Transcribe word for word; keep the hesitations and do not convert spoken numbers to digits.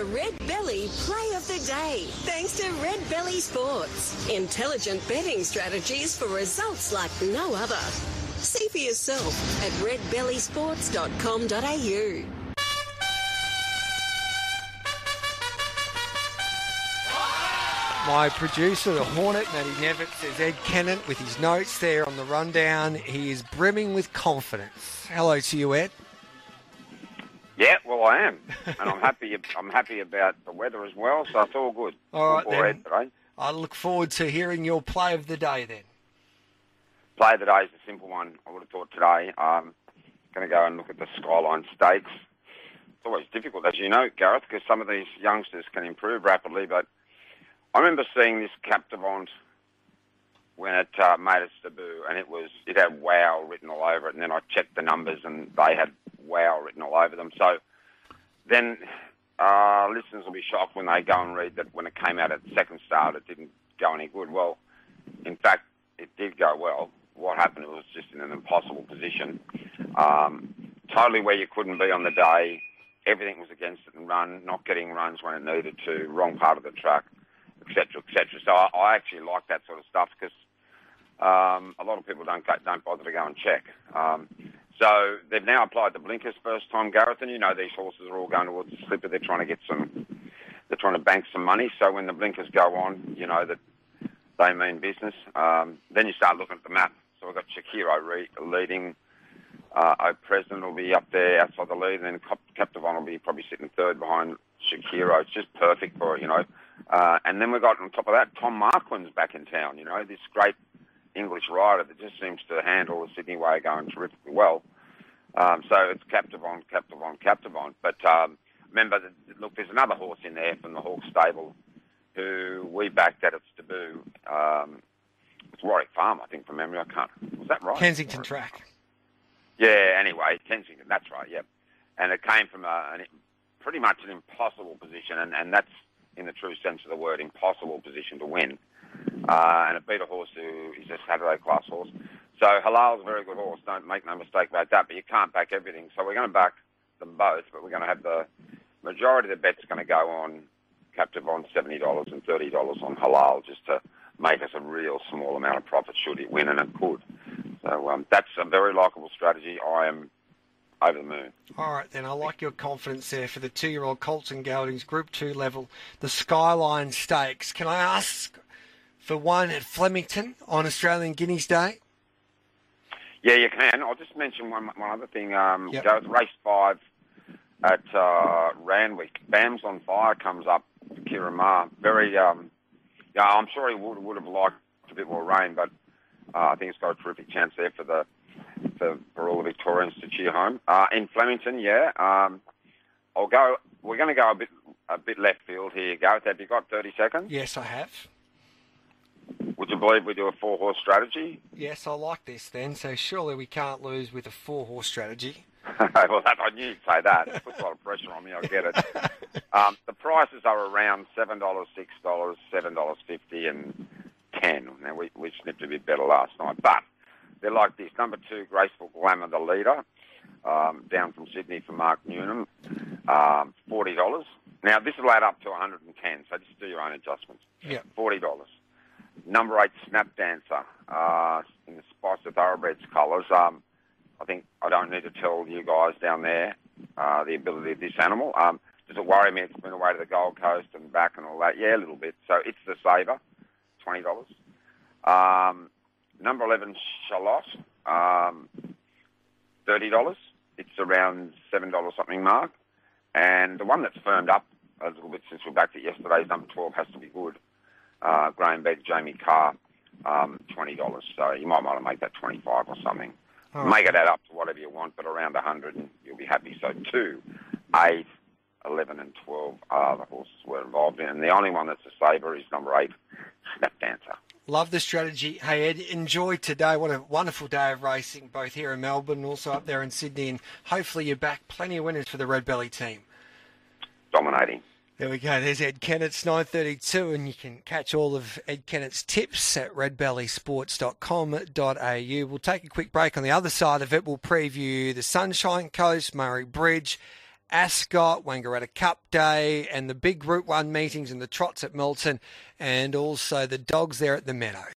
Red Belly Play of the Day, thanks to Red Belly Sports. Intelligent betting strategies for results like no other. See for yourself at red belly sports dot com dot a u. My producer, the Hornet, Matty Nevitt, says Ed Kennett with his notes there on the rundown. He is brimming with confidence. Hello to you, Ed. Yeah, well, I am, and I'm happy. I'm happy about the weather as well, so it's all good. All right, then. Ed today. I look forward to hearing your play of the day then. Play of the day is a simple one. I would have thought today. Um, going to go and look at the Skyline Stakes. It's always difficult, as you know, Gareth, because some of these youngsters can improve rapidly, but I remember seeing this Captivant when it uh, made its debut, and it was it had wow written all over it, and then I checked the numbers, and they had wow written all over them. So then uh, listeners will be shocked when they go and read that when it came out at the second start, it didn't go any good. Well, in fact, it did go well. What happened, it was just in an impossible position. Um, totally where you couldn't be on the day. Everything was against it and run, not getting runs when it needed to, wrong part of the track, et cetera, et cetera. So I, I actually like that sort of stuff because um, a lot of people don't go, don't bother to go and check. Um, so they've now applied the blinkers first time, Gareth, and you know these horses are all going towards the slipper. They're trying to get some, they're trying to bank some money. So when the blinkers go on, you know that they mean business. Um, then you start looking at the map. So we've got Shakiro re- leading. Uh, O President will be up there outside the lead, and then Captivant will be probably sitting third behind Shakiro. It's just perfect for it, you know. Uh, and then we've got, on top of that, Tom Marquand's back in town, you know, this great English rider that just seems to handle the Sydney Way going terrifically well. Um, so it's Captivant, Captivant, Captivant. But um, remember, that, look, there's another horse in there from the Hawke stable who we backed at its debut. Um, it's Warwick Farm, I think, from memory. I can't. Was that right? Kensington Track. Yeah, anyway, Kensington, that's right, yep. And it came from a, an, pretty much an impossible position, and, and that's, in the true sense of the word, impossible position to win. Uh, and it beat a horse who is a Saturday class horse. So Halal's a very good horse, don't make no mistake about that, but you can't back everything. So we're going to back them both, but we're going to have the majority of the bets going to go on Captivant seventy dollars and thirty dollars on Halal, just to make us a real small amount of profit should it win, and it could. So um, that's a very likeable strategy. I am over the moon. All right, then. I like your confidence there for the two-year-old Colts and Geldings Group two level, the Skyline Stakes. Can I ask for one at Flemington on Australian Guineas Day? Yeah, you can. I'll just mention one, one other thing. Um, yep. Go with race five at uh, Randwick. Bam's on Fire comes up to Kieran Maher. Very, um, yeah, I'm sure he would, would have liked a bit more rain, but Uh, I think it's got a terrific chance there for the for, for all the Victorians to cheer home. Uh, in Flemington, yeah, um, I'll go. We're going to go a bit a bit left field here, Gareth. Have you got thirty seconds? Yes, I have. Would you believe we do a four horse strategy? Yes, I like this then. So surely we can't lose with a four horse strategy. Well, that, I knew you'd say that. It puts a lot of pressure on me. I get it. um, the prices are around seven dollars, six dollars, seven dollars fifty, and ten. Now, we, we snipped a bit better last night, but they're like this. Number two, Graceful Glamour, the leader, um, down from Sydney for Mark Newnham, um, forty dollars. Now, this will add up to one hundred ten, so just do your own adjustments. Yeah. forty dollars. Number eight, Snap Dancer, uh, in the Spice of Thoroughbreds colours. Um, I think I don't need to tell you guys down there uh, the ability of this animal. Um, does it worry me it's been away to the Gold Coast and back and all that? Yeah, a little bit. So it's the saver. twenty dollars. Um, number eleven, Charlotte, um, thirty dollars. It's around seven dollars something mark. And the one that's firmed up a little bit since we backed it yesterday is number twelve, Has to Be Good. Uh, Graham Beck, Jamie Carr, um, twenty dollars. So you might want to make that twenty-five or something. Oh. Make it add up to whatever you want, but around one hundred and you'll be happy. So two, eight, eleven and twelve are the horses we're involved in. And the only one that's a saver is number eight, Snap Dancer. Love the strategy. Hey, Ed, enjoy today. What a wonderful day of racing, both here in Melbourne and also up there in Sydney. And hopefully you're back. Plenty of winners for the Red Belly team. Dominating. There we go. There's Ed Kennett. It's nine thirty-two, and you can catch all of Ed Kennett's tips at red belly sports dot com dot a u. We'll take a quick break. On the other side of it, we'll preview the Sunshine Coast, Murray Bridge, Ascot, Wangaratta Cup Day, and the big Group one meetings and the trots at Milton, and also the dogs there at the Meadow.